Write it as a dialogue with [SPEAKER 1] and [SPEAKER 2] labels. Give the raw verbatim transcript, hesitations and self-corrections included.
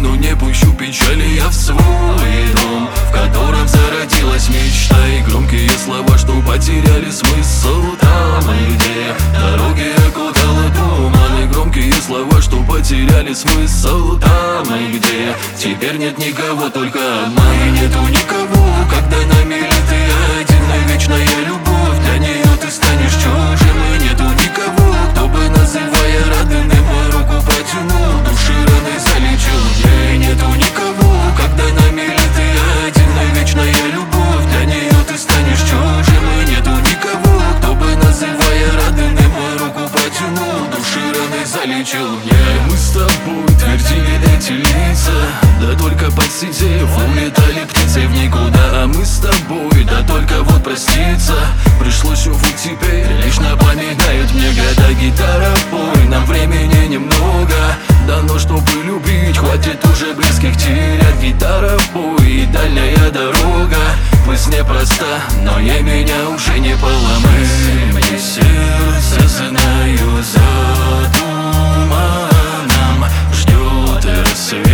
[SPEAKER 1] но не пущу печали я в свой дом, в котором зародилась мечта. И громкие слова, что потеряли смысл там, где дороги окутала туман. И громкие слова, что потеряли смысл там, где теперь нет никого, только обман. И нету никого, когда нами лет ты один. И вечная любовь, для нее ты станешь чужим. И нету никого, кто бы, называя родным, руку протянул, души раны залечил. И нету никого, когда нами лет ты один. И вечная любовь, для нее ты станешь чужим. И нету никого, кто бы, называя родным, руку протянул, души раны залечил. Yeah. Мы с тобой твердили эти лица, да только подсидев улетали птицы в никуда. А мы с тобой, да только вот проститься пришлось, увы, теперь лишь напоминают мне года. Гитара, пой, нам времени немного дано, чтобы любить, хватит уже близких терять. Гитара, пой, и дальняя дорога пусть непроста, но ей меня уже не поломать. Мне сердце, знаю, за туманом ждет рассвет.